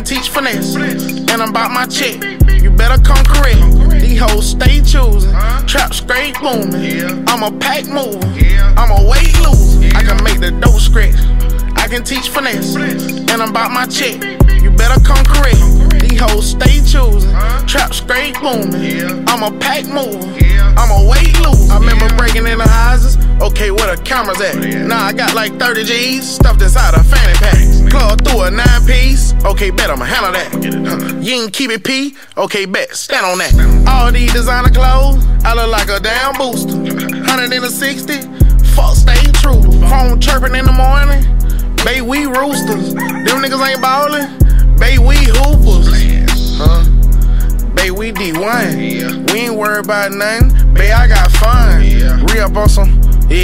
teach finesse, and I'm about my check. You better come correct. These hoes stay choosing. Trap straight booming. I'm a pack mover. I'm a weight loser. I can make the dough scratch. I can teach finesse, and I'm about my check. You better come correct. These hoes stay choosing. Trap straight booming. I'm a pack mover. I'm a weight loser. I remember breaking in the houses. Okay, where the cameras at? Nah, I got like 30 G's stuffed inside a fanny pack. Club through a 9-piece. Okay, bet I'ma handle that. You ain't keep it P. Okay, bet, stand on that. All these designer clothes, I look like a damn booster. 160, fuck, stay true. Phone chirping in the morning, babe, we roosters. Them niggas ain't ballin', babe, we hoopers. Babe, we D1. We ain't worried about nothing, babe, I got fun. Re-up on some,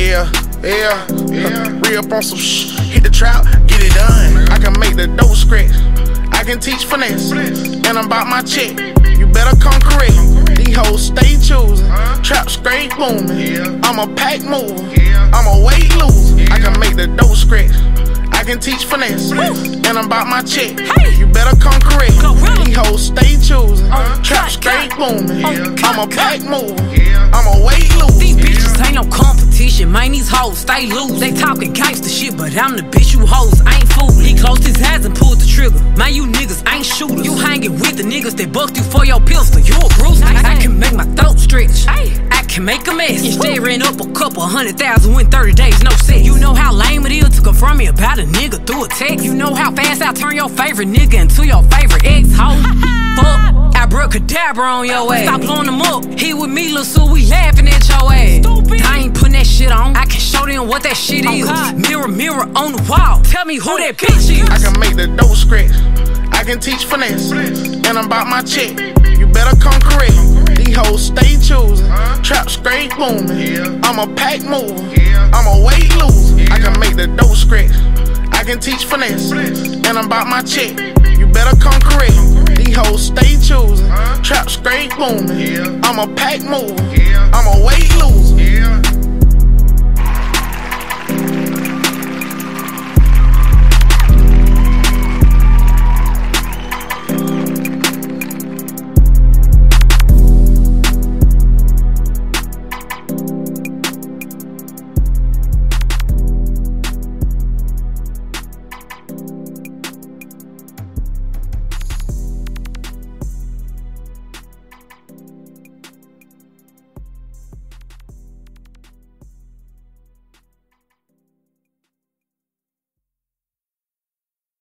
re-up on some hit the trap, get it done. I can make the dough scratch, I can teach finesse, and I'm about my check. You better come correct. These hoes stay choosing. Trap straight booming. I'm a pack mover. I'm a weight loser. I can make the dough scratch, I can teach finesse, and I'm about my check. You better come correct. These hoes stay choosing. Trap straight booming. I'm a pack mover. I'm a weight loser. These bitches ain't no competition, man. These hoes stay loose. They talking gangsta shit, but I'm the bitch you hoes ain't foolin'. He closed his eyes and pulled the trigger. Man, you niggas ain't shooters. You hanging with the niggas that bucked you for your pistol. You a bruiser. I can make my throat stretch. I can make a mess. Instead ran up a couple 100,000 in 30 days, no sex. You know how lame it is to confront me about a nigga through a text. You know how fast I turn your favorite nigga into your favorite ex-hoe. Fuck, abracadabra on your ass. Stop blowing them up. He with me, look, so we laughing at your ass. Stupid. I ain't putting that shit on. I can show them what that shit is. Mirror, mirror on the wall. Tell me who that bitch is. I can make the dough scratch, I can teach finesse, and I'm about my check. You better come correct. These hoes stay choosing. Trap straight booming. I'm a pack mover. I'm a weight loser. I can make the dough scratch, I can teach finesse, and I'm about my check. You better come correct. These hoes stay choosing. Trap straight booming. I'm a pack mover. I'm a weight loser.